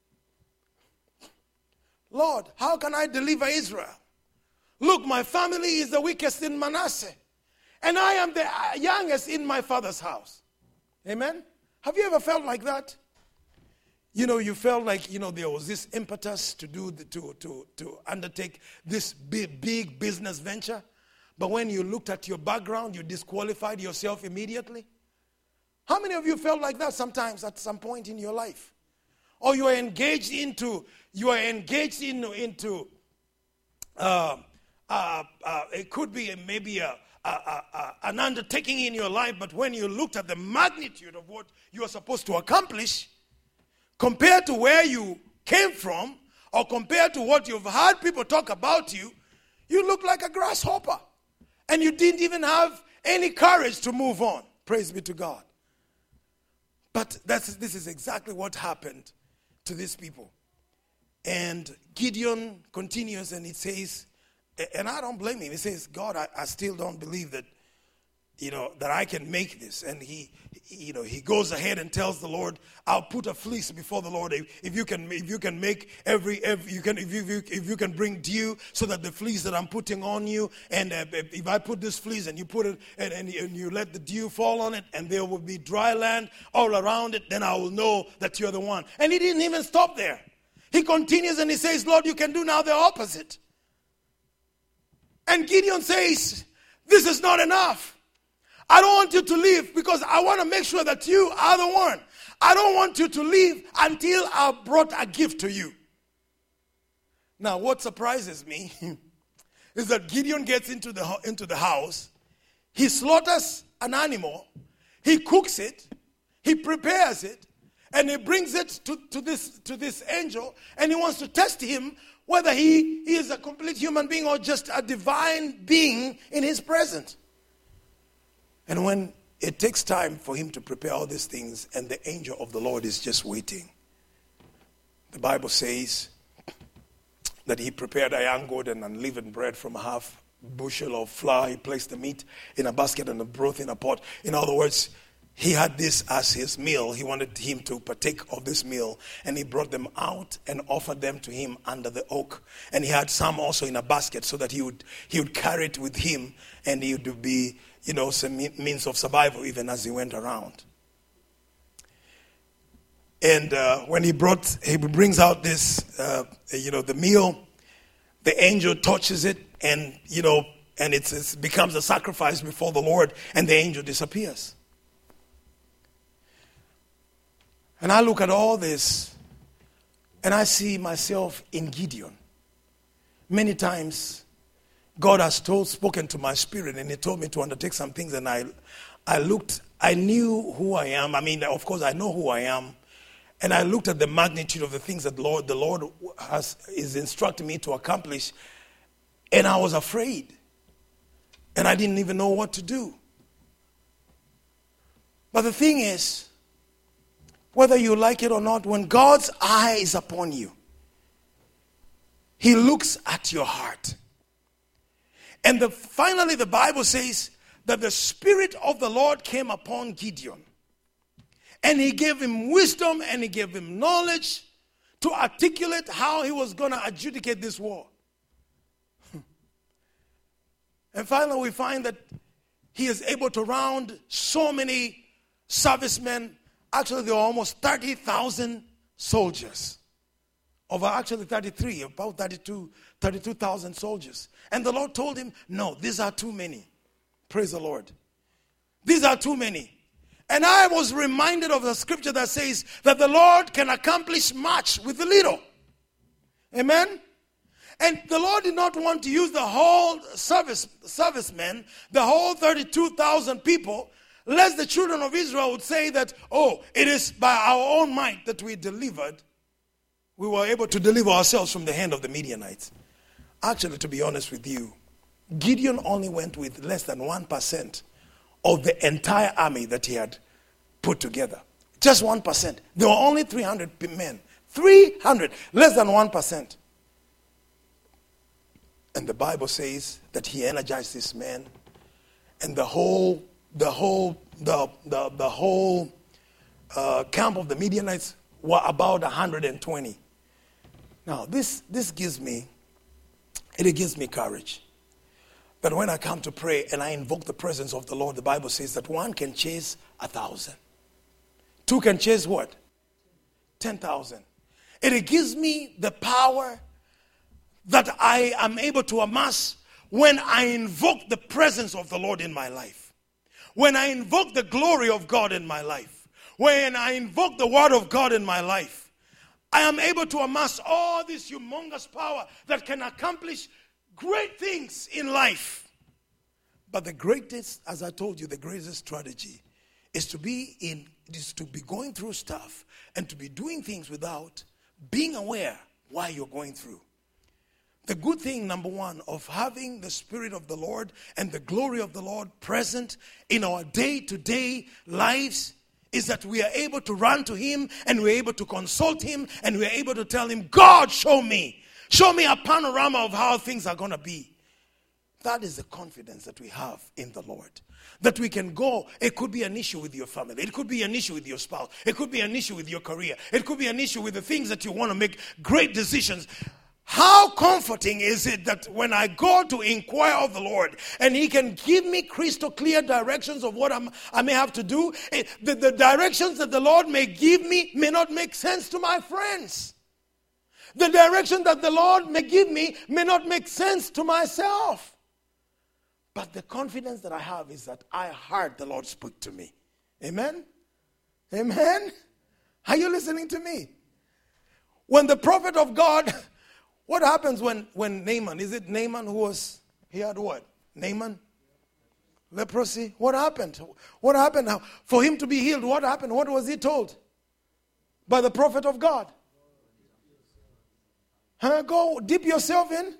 Lord, how can I deliver Israel? Look, my family is the weakest in Manasseh, and I am the youngest in my father's house. Amen? Have you ever felt like that? You know, you felt like, you know, there was this impetus to do, the, to, to, to undertake this big, big business venture, but when you looked at your background, you disqualified yourself immediately. How many of you felt like that sometimes at some point in your life? Or you are engaged into, you are engaged in, into, uh, uh, uh, it could be a, maybe a, a, a, a, an undertaking in your life, but when you looked at the magnitude of what you are supposed to accomplish, compared to where you came from, or compared to what you've heard people talk about you, you look like a grasshopper. And you didn't even have any courage to move on. Praise be to God. But that's, this is exactly what happened to these people. And Gideon continues and he says, and I don't blame him. He says, God, I, I still don't believe that, you know, that I can make this. And he, you know, he goes ahead and tells the Lord, I'll put a fleece before the Lord. If, if you can, if you can make every, every you can, if you, if you can bring dew so that the fleece that I'm putting on you, and uh, if I put this fleece and you put it, and, and, and you let the dew fall on it, and there will be dry land all around it, then I will know that you're the one. And he didn't even stop there. He continues and he says, Lord, you can do now the opposite. And Gideon says, this is not enough. I don't want you to leave because I want to make sure that you are the one. I don't want you to leave until I brought a gift to you. Now, what surprises me is that Gideon gets into the, into the house. He slaughters an animal, he cooks it, he prepares it, and he brings it to, to, this, to this angel, and he wants to test him whether he, he is a complete human being or just a divine being in his presence. And when it takes time for him to prepare all these things, and the angel of the Lord is just waiting, the Bible says that he prepared a young goat and unleavened bread from a half bushel of flour. He placed the meat in a basket and the broth in a pot. In other words, he had this as his meal. He wanted him to partake of this meal. And he brought them out and offered them to him under the oak. And he had some also in a basket so that he would he would carry it with him. And he would be, you know, some means of survival even as he went around. And uh, when he brought, he brings out this, uh, you know, the meal, the angel touches it and, you know, and it's, it becomes a sacrifice before the Lord, and the angel disappears. And I look at all this, and I see myself in Gideon. Many times, God has told, spoken to my spirit, and he told me to undertake some things, and I, I looked, I knew who I am. I mean, of course, I know who I am. And I looked at the magnitude of the things that Lord, the Lord has, is instructing me to accomplish, and I was afraid. And I didn't even know what to do. But the thing is, whether you like it or not, when God's eye is upon you, he looks at your heart. And the, finally the Bible says that the Spirit of the Lord came upon Gideon. And he gave him wisdom and he gave him knowledge to articulate how he was going to adjudicate this war. And finally we find that he is able to round so many servicemen. Actually, there were almost thirty thousand soldiers. Over actually thirty-three, about thirty-two thousand soldiers. And the Lord told him, no, these are too many. Praise the Lord. These are too many. And I was reminded of the scripture that says that the Lord can accomplish much with a little. Amen? And the Lord did not want to use the whole service servicemen, the whole thirty-two thousand people, lest the children of Israel would say that, oh, it is by our own might that we delivered. We were able to deliver ourselves from the hand of the Midianites. Actually, to be honest with you, Gideon only went with less than one percent of the entire army that he had put together. Just one percent. There were only three hundred men. three hundred. Less than one percent. And the Bible says that he energized this man. And the whole, the whole, the, the, the whole uh, camp of the Midianites were about one hundred twenty. Now, this, this gives me, it gives me courage. But when I come to pray and I invoke the presence of the Lord, the Bible says that one can chase a thousand. Two can chase what? Ten thousand. And it gives me the power that I am able to amass when I invoke the presence of the Lord in my life. When I invoke the glory of God in my life. When I invoke the word of God in my life. I am able to amass all this humongous power that can accomplish great things in life. But the greatest, as I told you, the greatest strategy is to be in, is to be going through stuff and to be doing things without being aware why you're going through. The good thing, number one, of having the Spirit of the Lord and the glory of the Lord present in our day-to-day lives is that we are able to run to Him and we're able to consult Him and we're able to tell Him, God, show me. Show me a panorama of how things are going to be. That is the confidence that we have in the Lord. That we can go, it could be an issue with your family. It could be an issue with your spouse. It could be an issue with your career. It could be an issue with the things that you want to make great decisions. How comforting is it that when I go to inquire of the Lord and He can give me crystal clear directions of what I'm, I may have to do. It, the, the directions that the Lord may give me may not make sense to my friends. The direction that the Lord may give me may not make sense to myself. But the confidence that I have is that I heard the Lord speak to me. Amen? Amen? Are you listening to me? When the prophet of God... What happens when, when Naaman, is it Naaman who was, he had what? Naaman? Leprosy. What happened? What happened now? For him to be healed, what happened? What was he told? By the prophet of God. Huh? Go dip yourself in.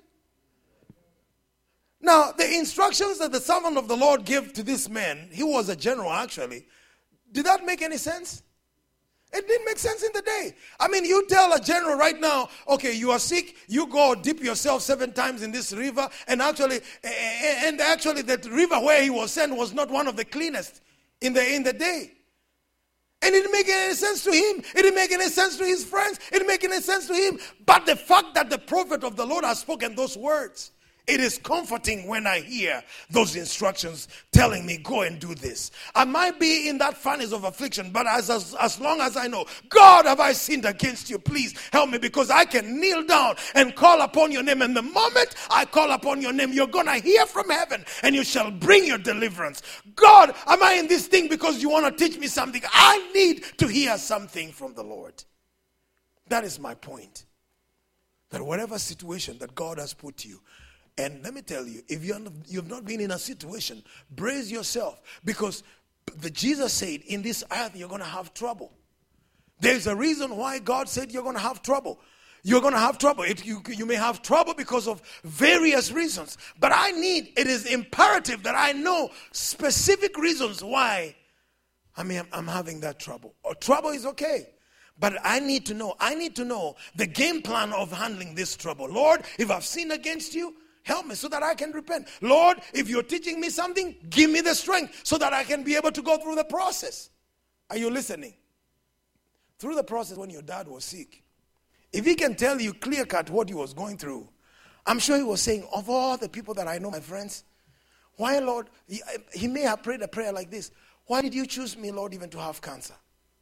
Now, the instructions that the servant of the Lord gave to this man, he was a general actually, did that make any sense? It didn't make sense in the day. I mean, you tell a general right now, okay, you are sick, you go dip yourself seven times in this river, and actually, and actually that river where he was sent was not one of the cleanest in the, in the day. And it didn't make any sense to him. It didn't make any sense to his friends. It didn't make any sense to him. But the fact that the prophet of the Lord has spoken those words, it is comforting when I hear those instructions telling me, go and do this. I might be in that furnace of affliction, but as, as, as long as I know, God, have I sinned against you? Please help me, because I can kneel down and call upon your name. And the moment I call upon your name, you're going to hear from heaven and you shall bring your deliverance. God, am I in this thing because you want to teach me something? I need to hear something from the Lord. That is my point. That whatever situation that God has put you, and let me tell you, if you're not, you've not been in a situation, brace yourself. Because the Jesus said, in this earth, you're going to have trouble. There's a reason why God said you're going to have trouble. You're going to have trouble. It, you, you may have trouble because of various reasons. But I need, it is imperative that I know specific reasons why I mean, I'm, I'm having that trouble. Or trouble is okay. But I need to know, I need to know the game plan of handling this trouble. Lord, if I've sinned against you, help me so that I can repent. Lord, if you're teaching me something, give me the strength so that I can be able to go through the process. Are you listening? Through the process when your dad was sick, if he can tell you clear cut what he was going through, I'm sure he was saying, of all the people that I know, my friends, why, Lord, he, he may have prayed a prayer like this. Why did you choose me, Lord, even to have cancer?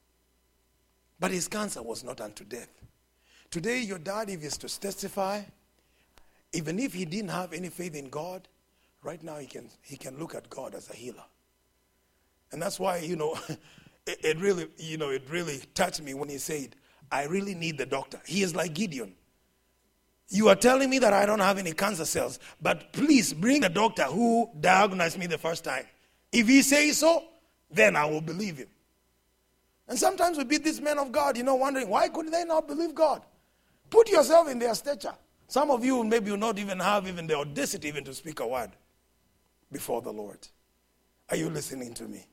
But his cancer was not unto death. Today, your dad, if he is to testify, even if he didn't have any faith in God, right now he can he can look at God as a healer. And that's why, you know, it, it really, you know, it really touched me when he said, I really need the doctor. He is like Gideon. You are telling me that I don't have any cancer cells, but please bring the doctor who diagnosed me the first time. If he says so, then I will believe him. And sometimes we beat these men of God, you know, wondering, why could they not believe God? Put yourself in their stature. Some of you maybe will not even have even the audacity even to speak a word before the Lord. Are you listening to me?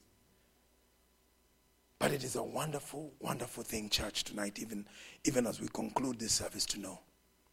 But it is a wonderful, wonderful thing, church, tonight, even, even as we conclude this service, to know.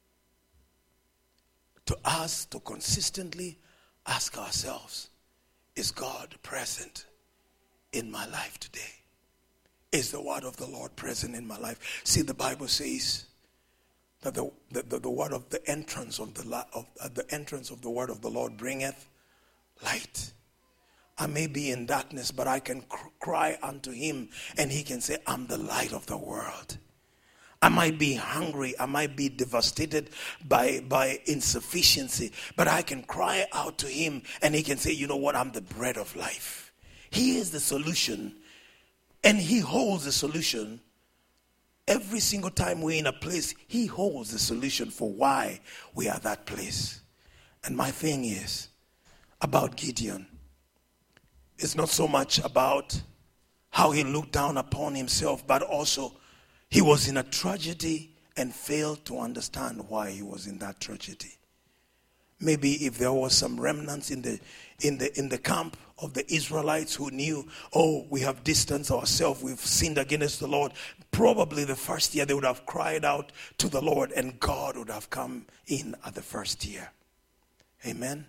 To us, to consistently ask ourselves, is God present in my life today? Is the word of the Lord present in my life? See, the Bible says that the, the, the, the word of the entrance of the of uh, the entrance of the word of the Lord bringeth light. I may be in darkness, but I can cr- cry unto him, and he can say, I'm the light of the world. I might be hungry, I might be devastated by, by insufficiency, but I can cry out to him, and he can say, you know what, I'm the bread of life. He is the solution, and he holds the solution. Every single time we're in a place, he holds the solution for why we are that place. And my thing is about Gideon. It's not so much about how he looked down upon himself, but also he was in a tragedy and failed to understand why he was in that tragedy. Maybe if there was some remnants in the in the in the camp of the Israelites who knew, oh, we have distanced ourselves, we've sinned against the Lord, probably the first year they would have cried out to the Lord, and God would have come in at the first year. Amen.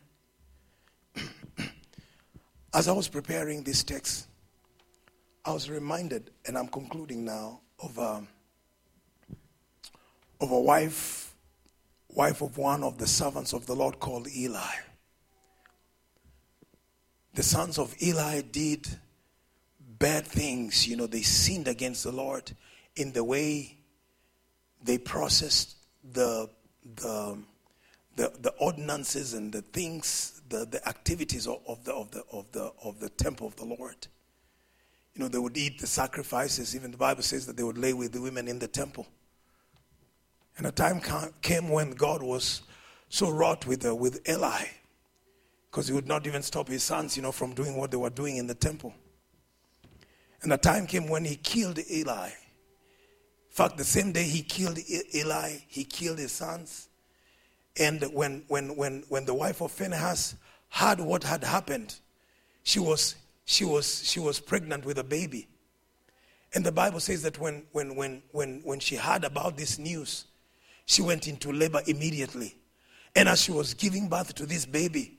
As I was preparing this text, I was reminded, and I'm concluding now, of a, of a wife, wife of one of the servants of the Lord called Eli. The sons of Eli did bad things. You know, they sinned against the Lord in the way they processed the the the, the ordinances and the things, the, the activities of, of the of the of the of the temple of the Lord. You know, they would eat the sacrifices. Even the Bible says that they would lay with the women in the temple. And a time came when God was so wrought with uh, with Eli. because he would not even stop his sons, you know, from doing what they were doing in the temple. And the time came when he killed Eli. In fact, the same day he killed Eli, he killed his sons. And when when when when the wife of Phinehas heard what had happened, she was she was she was pregnant with a baby. And the Bible says that when when when when when she heard about this news, she went into labor immediately. And as she was giving birth to this baby,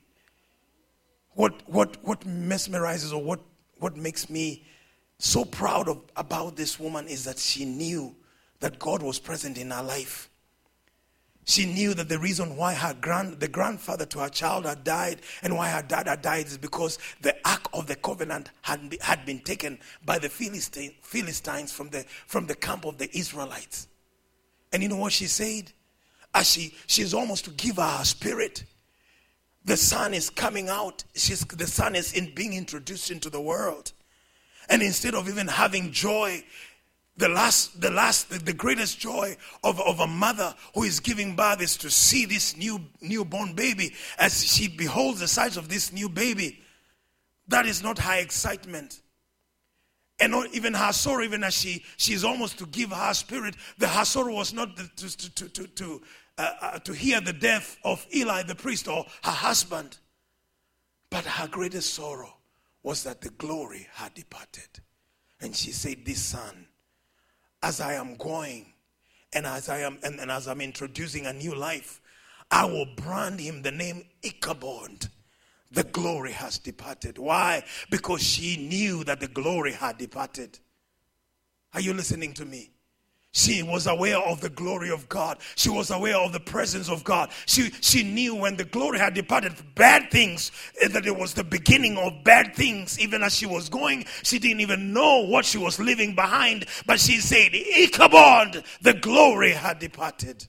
what what what mesmerizes or what what makes me so proud of about this woman is that she knew that God was present in her life. She knew that the reason why her grand, the grandfather to her child had died and why her dad had died is because the Ark of the Covenant had, be, had been taken by the Philistine, Philistines from the, from the camp of the Israelites. And you know what she said? As she, she's almost to give her her spirit. The son is coming out. She's, the son is in being introduced into the world. And instead of even having joy, The last, the last, the, the greatest joy of, of a mother who is giving birth is to see this new newborn baby as she beholds the size of this new baby. That is not her excitement. And not even her sorrow, even as she she's almost to give her spirit, the her sorrow was not the, to to to to uh, uh, to hear the death of Eli the priest or her husband, but her greatest sorrow was that the glory had departed, and she said, "This son, as I am going, and as I am, and, and as I'm introducing a new life, I will brand him the name Ichabod. The glory has departed." Why? Because she knew that the glory had departed. Are you listening to me? She was aware of the glory of God. She was aware of the presence of God. She, she knew when the glory had departed, bad things, that it was the beginning of bad things. Even as she was going, she didn't even know what she was leaving behind. But she said, Ichabod, the glory had departed.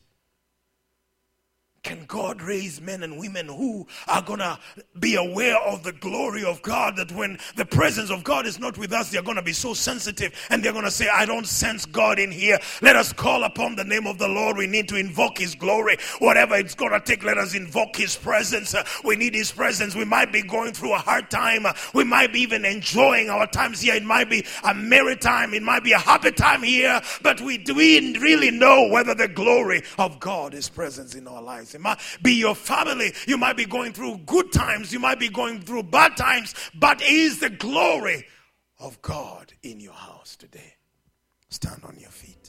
Can God raise men and women who are going to be aware of the glory of God, that when the presence of God is not with us, they're going to be so sensitive and they're going to say, I don't sense God in here. Let us call upon the name of the Lord. We need to invoke his glory. Whatever it's going to take, let us invoke his presence. Uh, we need his presence. We might be going through a hard time. Uh, we might be even enjoying our times here. It might be a merry time. It might be a happy time here. But we, do we really know whether the glory of God is present in our lives? It might be your family. You might be going through good times. You might be going through bad times. But is the glory of God in your house today? Stand on your feet.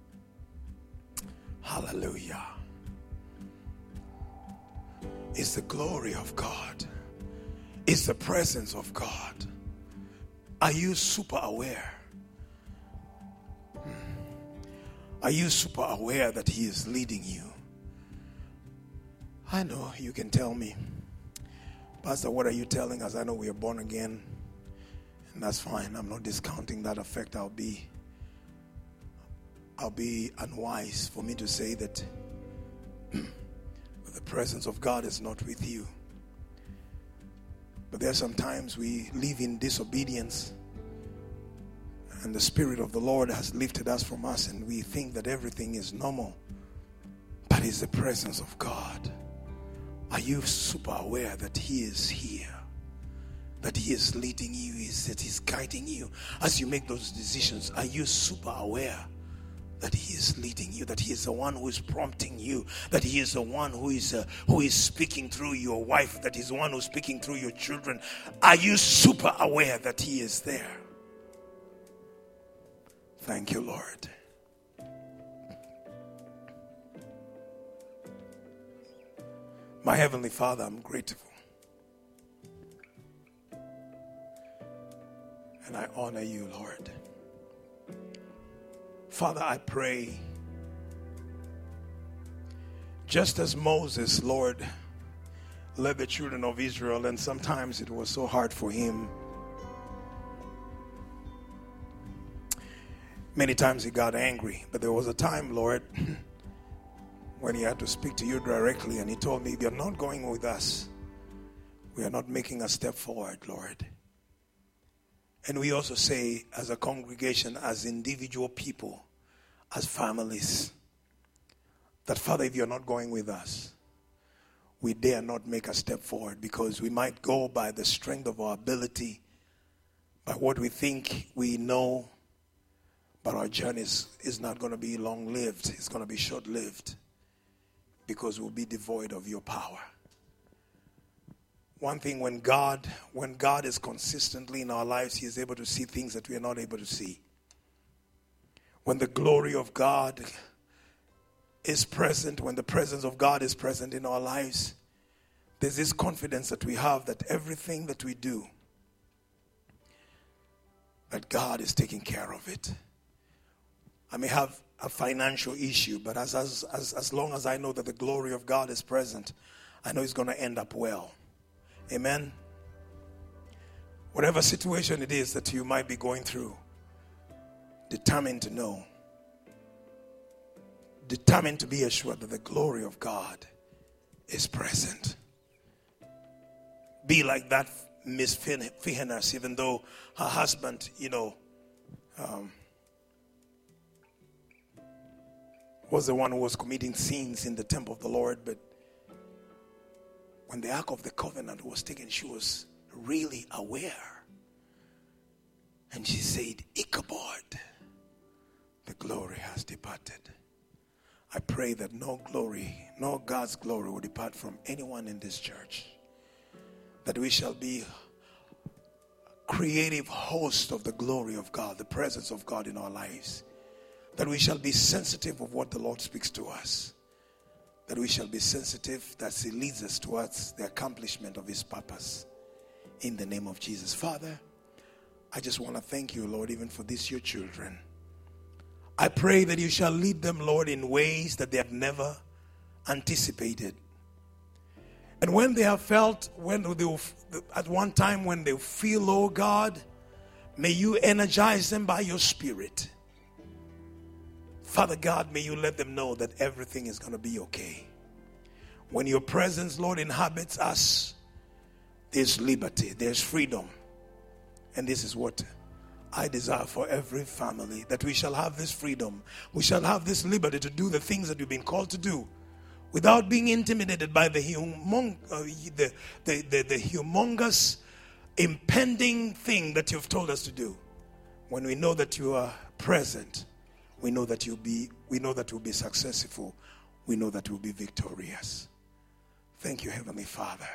Hallelujah. Is the glory of God? Is the presence of God? Are you super aware? Are you super aware that he is leading you? I know you can tell me, Pastor, what are you telling us? I know we are born again, and that's fine. I'm not discounting that effect. I'll be, I'll be unwise for me to say that the presence of God is not with you. But there are some times we live in disobedience, and the Spirit of the Lord has lifted us from us, and we think that everything is normal. But it's the presence of God. Are you super aware that he is here? That he is leading you, is that he's guiding you as you make those decisions? Are you super aware that he is leading you, that he is the one who is prompting you, that he is the one who is uh, who is speaking through your wife, that he's the one who's speaking through your children? Are you super aware that he is there? Thank you, Lord. My Heavenly Father, I'm grateful. And I honor you, Lord. Father, I pray, just as Moses, Lord, led the children of Israel, and sometimes it was so hard for him. Many times he got angry, but there was a time, Lord, when he had to speak to you directly, and he told me, if you're not going with us, we are not making a step forward, Lord. And we also say, as a congregation, as individual people, as families, that Father, if you're not going with us, we dare not make a step forward, because we might go by the strength of our ability, by what we think we know, but our journey is, is not going to be long-lived. It's going to be short-lived, because we'll be devoid of your power. One thing, when God, when God is consistently in our lives, he is able to see things that we are not able to see. When the glory of God is present, when the presence of God is present in our lives, there's this confidence that we have that everything that we do, that God is taking care of it. I may have a financial issue, but as, as, as, as long as I know that the glory of God is present, I know it's going to end up well. Amen. Whatever situation it is that you might be going through, determined to know, determined to be assured that the glory of God is present. Be like that Miss Phinehas, even though her husband, you know, um, was the one who was committing sins in the temple of the Lord, but when the Ark of the Covenant was taken, she was really aware. And she said, Ichabod, the glory has departed. I pray that no glory, no God's glory will depart from anyone in this church. That we shall be a creative host of the glory of God, the presence of God in our lives. That we shall be sensitive of what the Lord speaks to us. That we shall be sensitive that he leads us towards the accomplishment of his purpose. In the name of Jesus. Father, I just want to thank you, Lord, even for these your children. I pray that you shall lead them, Lord, in ways that they have never anticipated. And when they have felt, when they will, at one time when they feel, oh God, may you energize them by your Spirit. Father God, may you let them know that everything is going to be okay. When your presence, Lord, inhabits us, there's liberty, there's freedom. And this is what I desire for every family, that we shall have this freedom. We shall have this liberty to do the things that we've been called to do without being intimidated by the, humong- uh, the, the, the, the humongous impending thing that you've told us to do. When we know that you are present, we know that you'll be, we know that we'll be successful. We know that we'll be victorious. Thank you, Heavenly Father.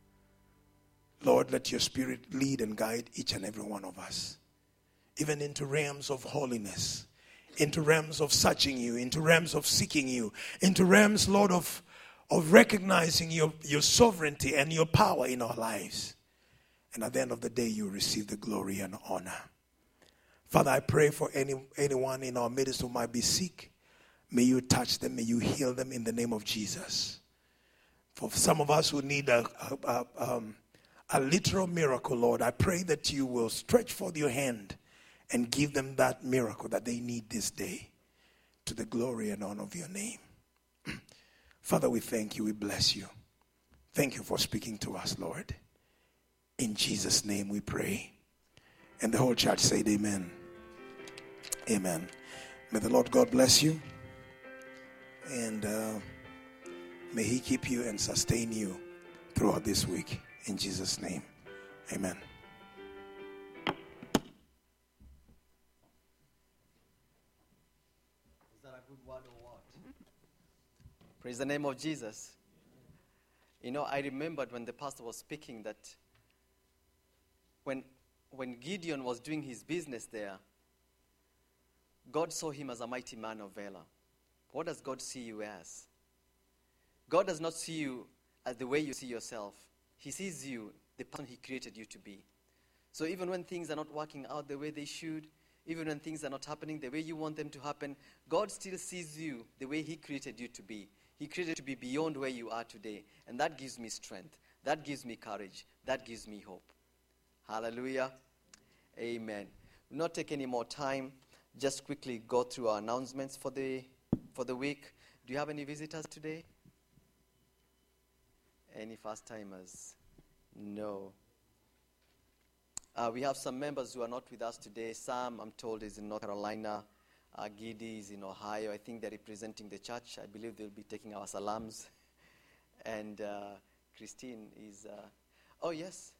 Lord, let your Spirit lead and guide each and every one of us, even into realms of holiness, into realms of searching you, into realms of seeking you, into realms, Lord, of, of recognizing your, your sovereignty and your power in our lives. And at the end of the day, you receive the glory and honor. Father, I pray for any anyone in our midst who might be sick. May you touch them. May you heal them in the name of Jesus. For some of us who need a, a, a, um, a literal miracle, Lord, I pray that you will stretch forth your hand and give them that miracle that they need this day, to the glory and honor of your name. Father, we thank you. We bless you. Thank you for speaking to us, Lord. In Jesus' name we pray. And the whole church said amen. Amen. May the Lord God bless you. And uh, may he keep you and sustain you throughout this week. In Jesus' name. Amen. Is that a good word or what? Praise the name of Jesus. You know, I remembered when the pastor was speaking that when when Gideon was doing his business there, God saw him as a mighty man of valor. What does God see you as? God does not see you as the way you see yourself. He sees you, the person he created you to be. So even when things are not working out the way they should, even when things are not happening the way you want them to happen, God still sees you the way he created you to be. He created you to be beyond where you are today. And that gives me strength. That gives me courage. That gives me hope. Hallelujah. Amen. We'll not take any more time. Just quickly go through our announcements for the for the week. Do you have any visitors today? Any first-timers? No. Uh, we have some members who are not with us today. Sam, I'm told, is in North Carolina. Uh, Giddy is in Ohio. I think they're representing the church. I believe they'll be taking our salams. And uh, Christine is, uh, oh, yes.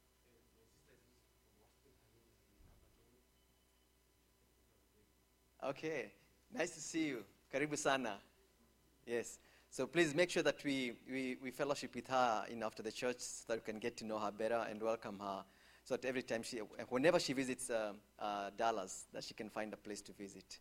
Okay, nice to see you. Karibu sana. Yes. So please make sure that we, we, we fellowship with her in after the church so that we can get to know her better and welcome her. So that every time she, whenever she visits uh, uh, Dallas, that she can find a place to visit.